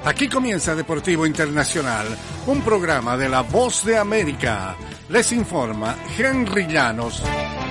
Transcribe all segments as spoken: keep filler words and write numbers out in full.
Aquí comienza Deportivo Internacional, un programa de La Voz de América. Les informa Henry Llanos.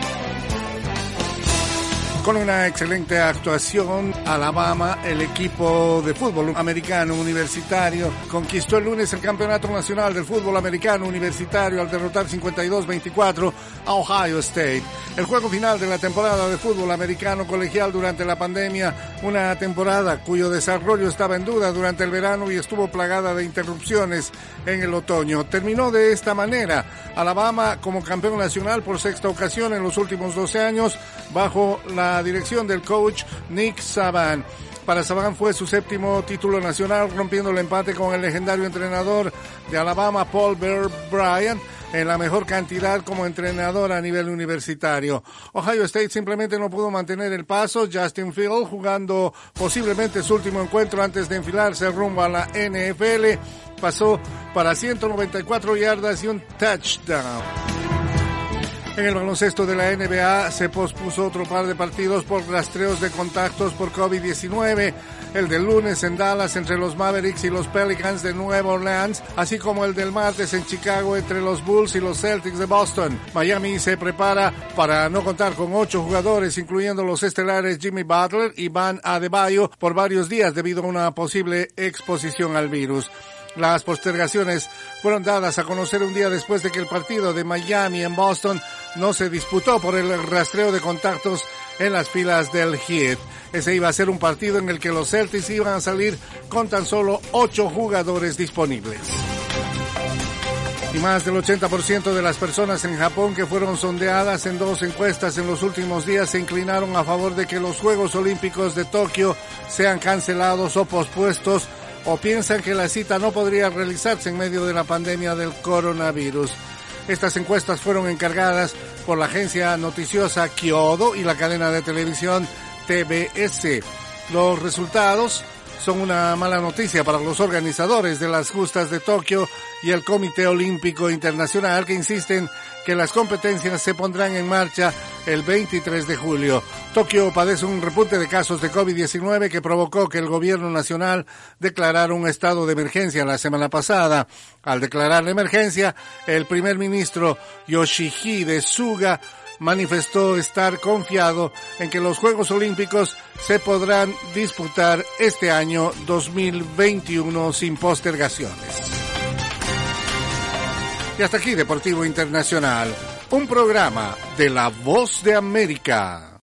Con una excelente actuación, Alabama, el equipo de fútbol americano universitario, conquistó el lunes el Campeonato Nacional del Fútbol Americano Universitario al derrotar cincuenta y dos a veinticuatro a Ohio State. El juego final de la temporada de fútbol americano colegial durante la pandemia, una temporada cuyo desarrollo estaba en duda durante el verano y estuvo plagada de interrupciones en el otoño. Terminó de esta manera: Alabama como campeón nacional por sexta ocasión en los últimos doce años, bajo la dirección del coach Nick Saban. Para Saban fue su séptimo título nacional, rompiendo el empate con el legendario entrenador de Alabama, Paul Bear Bryant, en la mejor cantidad como entrenador a nivel universitario. Ohio State simplemente no pudo mantener el paso. Justin Fields, jugando posiblemente su último encuentro antes de enfilarse rumbo a la N F L, pasó para ciento noventa y cuatro yardas y un touchdown. En el baloncesto de la N B A se pospuso otro par de partidos por rastreos de contactos por COVID diecinueve, el del lunes en Dallas entre los Mavericks y los Pelicans de Nueva Orleans, así como el del martes en Chicago entre los Bulls y los Celtics de Boston. Miami se prepara para no contar con ocho jugadores, incluyendo los estelares Jimmy Butler y Bam Adebayo, por varios días debido a una posible exposición al virus. Las postergaciones fueron dadas a conocer un día después de que el partido de Miami en Boston no se disputó por el rastreo de contactos en las filas del Heat. Ese iba a ser un partido en el que los Celtics iban a salir con tan solo ocho jugadores disponibles. Y más del ochenta por ciento de las personas en Japón que fueron sondeadas en dos encuestas en los últimos días se inclinaron a favor de que los Juegos Olímpicos de Tokio sean cancelados o pospuestos, o piensan que la cita no podría realizarse en medio de la pandemia del coronavirus. Estas encuestas fueron encargadas por la agencia noticiosa Kyodo y la cadena de televisión T B S. Los resultados son una mala noticia para los organizadores de las justas de Tokio y el Comité Olímpico Internacional, que insisten que las competencias se pondrán en marcha el veintitrés de julio. Tokio padece un repunte de casos de COVID diecinueve que provocó que el gobierno nacional declarara un estado de emergencia la semana pasada. Al declarar la emergencia, el primer ministro Yoshihide Suga manifestó estar confiado en que los Juegos Olímpicos se podrán disputar este año dos mil veintiuno sin postergaciones. Y hasta aquí Deportivo Internacional, un programa de La Voz de América.